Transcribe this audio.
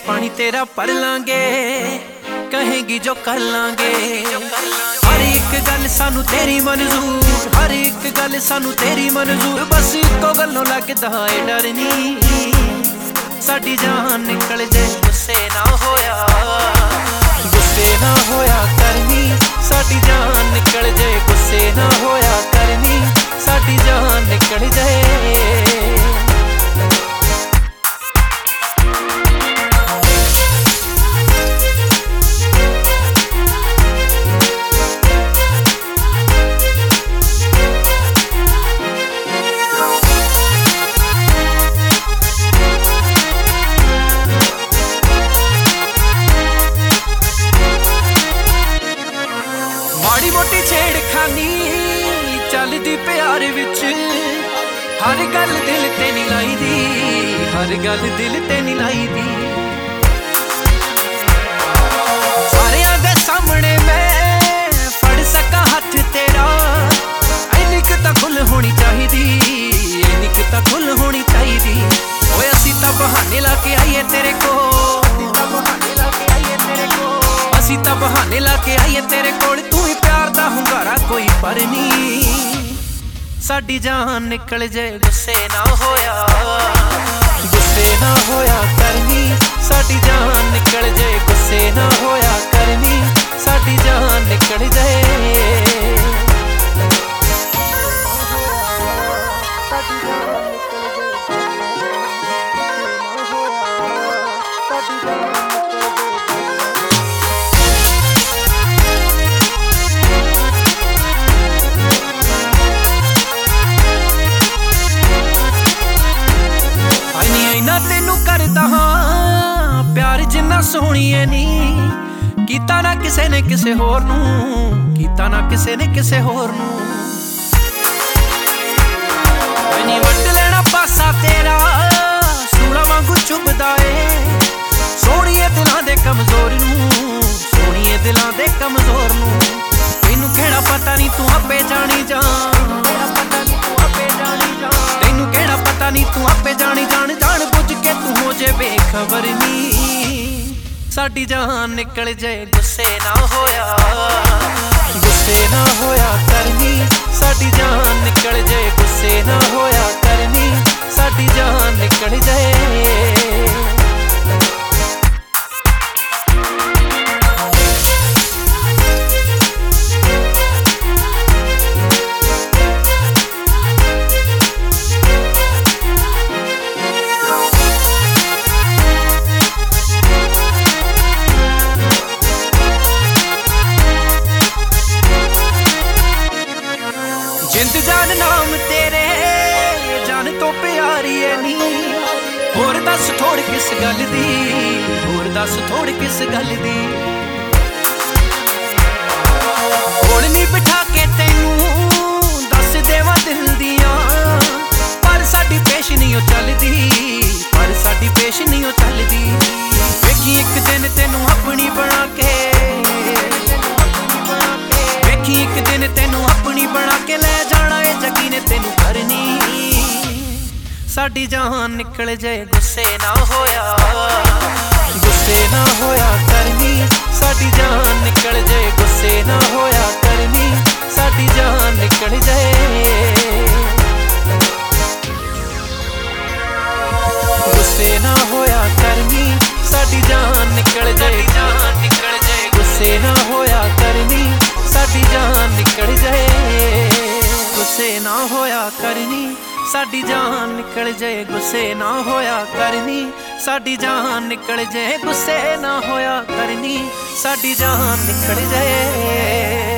पानी तेरा भर लांगे, कहेंगी जो कर लांगे। हर एक गल सानू तेरी मंजूर, हर एक गल सानू तेरी मंजूर। बस इको गलों लगदा है डर नी, साडी जान निकल जे गुस्से ना होया, गुस्से ना होया करनी। साडी जान निकल जे गुस्से ना होया करनी, साडी जान निकल जाए। माड़ी मोटी छेड़खानी चलदी प्यार विच, हर गल दिल ते नहीं लाई दी, हर गल दिल ते नहीं लाई दी। सारियां दे सामने मैं फड़ सका हथ तेरा, इन्नी क तां खुल होनी चाहिदी, इन्नी क तां खुल होनी चाहिदी। ओए असीं तां बहाने ला के आईए तेरे कोल, असीं तां बहाने ला के आईए तेरे कोल। तू ही प्यार दा हुंगारा कोई पर नी, साडी जान निकल जे गुस्से ना होया, गुस्से ना होया करनी। साडी जान निकल जे गुस्से ना होया करनी, साडी जान निकल जाए। तेनू करदा हां प्यार जिन्ना सोहणीए नी, कीता ना किसे ने किसे होर नू, कीता ना किसे ने किसे होर नू। नी वट लेना पासा तेरा सूला वांगू चुभदा ए, सोहणीए दिलां दे कमजोर नू, सोहणीए दिलां दे कमजोर नू। तैनू केड़ा पता नी तू आपे जानी जान, तैनू केड़ा पता नी तू आपे जानी जान। जान बुझ के तू हो जे बेखबर नी, साडी जान निकल जाए गुस्से ना होया, गुस्से ना होया करनी। साडी जान निकल जाए गुस्से ना होया करनी, साडी जान निकल जाए। जिंद जान नाम तेरे जान तो प्यारी है नी, होर दस थोड़ किस गल दी, होर दस थोड़ किस गल दी। कोल नी बिठा के तैनू दस देवां दिल दियां, पर साडी पेश नहीं ओ चलदी, पर साडी पेश नहीं ओ चलदी। वेखी एक दिन तैनू अपनी बना के, वेखी एक दिन तैनू अपनी बना के ले जाना ए जगी ने तैनू करनी। साडी जान निकल जाए गुस्से ना होया, गुस्से ना होया करनी। साडी जान निकल जाए गुस्से ना होया करनी, साडी जान निकल जाए। गुस्से ना होया करनी, साडी जान निकल जाए, जान निकल जाए। गुस्से ना होया करनी, साडी जान निकल जाए। गुस्से ना होया करनी, साडी जान निकल जाए। गुस्से ना होया करनी, साडी जान निकल जाए। गुस्से ना होया करनी, साडी जान निकल जाए।